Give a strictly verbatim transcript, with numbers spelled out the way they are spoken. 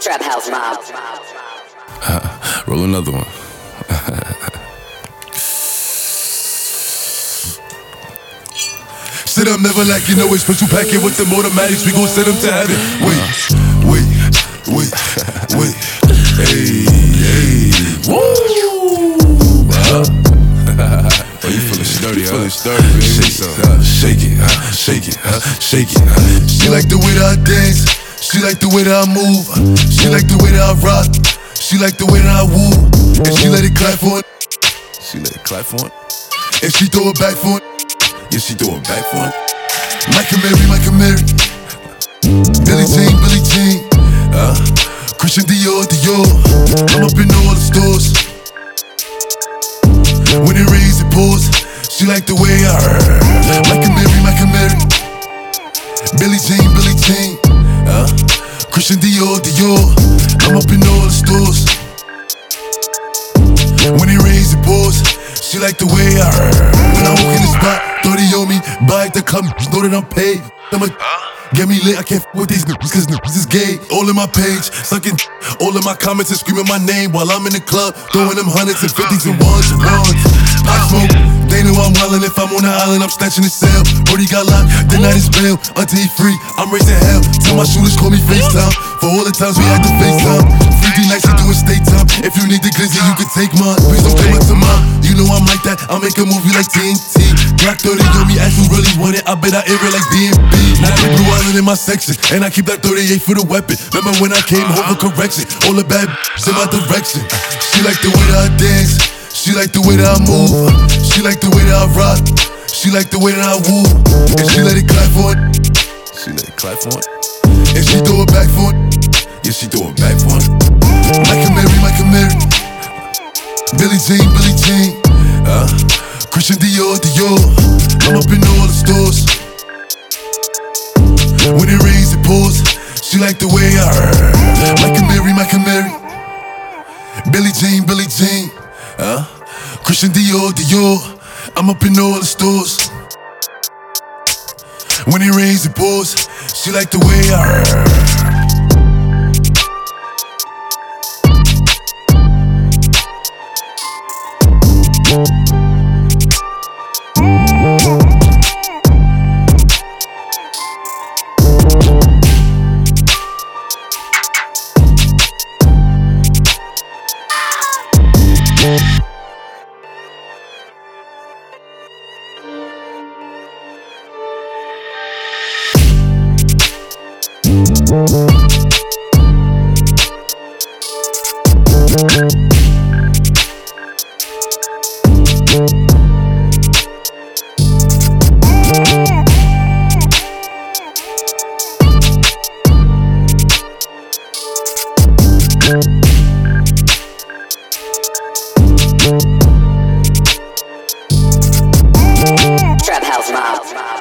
Trap House Mob. Uh, roll another one. Sit up, never like you know it's special packet with them automatics. We gon' send them to heaven. Wait, wait, wait, wait. Hey, hey, woo! Uh, Oh, you feeling sturdy, huh? Feeling sturdy, baby. shake it, uh, shake it, uh, shake it, uh, shake it. Uh. She like the way that I dance. She like the way that I move. She like the way that I rock. She like the way that I woo. And she let it clap for it. She let it clap for it. And she throw it back for it. Yeah, she throw it back for it. Michael Mary, Michael Mary. Billie Jean, Billie Jean. Uh, Christian Dior, Dior. I'm up in all the stores. When it rains, it pours. She like the way I heard. Michael Mary, Michael Mary. Billie Jean, Billie Jean. Uh, Christian Dior, Dior. I'm up in all the stores. When it rains, it pours. She like the way I heard. When I walk in the spot, thirty on me. Buy at the club, know that I'm paid. I'm a get me lit, I can't f with these niggas, cause niggas is gay. All in my page, sucking all in my comments and screaming my name while I'm in the club, throwing them hundreds and fifties and ones and ones. I smoke, they know I'm wildin'. If I'm on the island, I'm snatching his cell. Brody got locked, the night is bail. Until he free, I'm raising hell. Tell my shooters, call me FaceTime. For all the times we had to FaceTime. fifty nights, we doing state time. If you need the glizzy, you can take mine. Please don't claim it to mine. You know I'm like that, I'll make a movie like T N T. Black thirty on me, as you really want it, I bet I air it like D M B. Now they blue island in my section, and I keep that thirty-eight for the weapon. Remember when I came home for correction? All the bad in my direction. She like the way that I dance. She like the way that I move. She like the way that I rock. She like the way that I woo. And she let it clap for it. She let it clap for it. And she throw it back for it. Yeah, she throw it back for it. Michael Mary, Michael Mary. Billie Jean, Billie Jean. Uh, Christian Dior, Dior. I'm up in all the stores. When it rains, it pours. She like the way I heard. Michael Mary, Michael Mary. Billie Jean, Billie Jean. Uh, Christian Dior, Dior. I'm up in all the stores. When it rains, it pours. She like the way I heard. Trap House Mob.